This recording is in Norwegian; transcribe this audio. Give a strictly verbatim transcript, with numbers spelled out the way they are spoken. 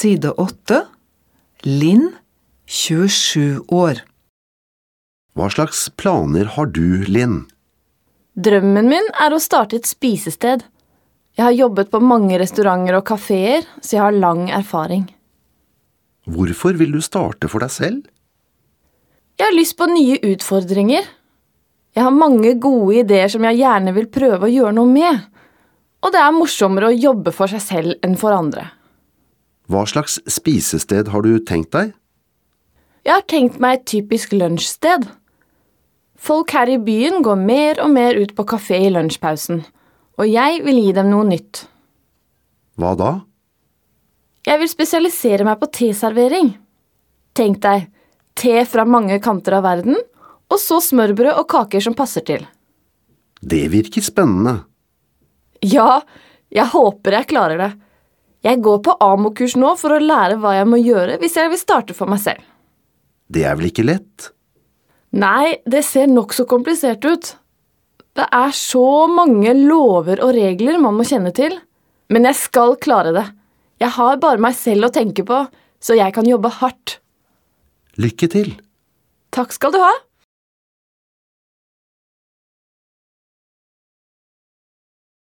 side åtte. Linn, tjuesju år. Hva slags planer har du, Linn? Drømmen min er å starte et spisested. Jeg har jobbet på mange restauranter og kaféer, så jeg har lang erfaring. Hvorfor vil du starte for deg selv? Jeg har lyst på nye utfordringer. Jeg har mange gode ideer som jeg gjerne vil prøve å gjøre noe med. Og det er morsommere å jobbe for seg selv enn for andre. Hva slags spisested har du tenkt deg? Jeg har tenkt meg et typisk lunsjsted. Folk her i byen går mer og mer ut på kafé i lunsjpausen, og jeg vil gi dem noe nytt. Hva da? Jeg vil spesialisere meg på teservering. Tenk deg, te fra mange kanter av verden, og så smørbrød og kaker som passer til. Det virker spennende. Ja, jeg håper jeg klarer det. Jeg går på A M O-kurs nå for å lære hva jeg må gjøre hvis jeg vil starte for meg selv. Det er vel ikke lett? Nei, det ser nok så komplisert ut. Det er så mange lover og regler man må kjenne til. Men jeg skal klare det. Jeg har bare meg selv å tenke på, så jeg kan jobbe hardt. Lykke til! Takk skal du ha!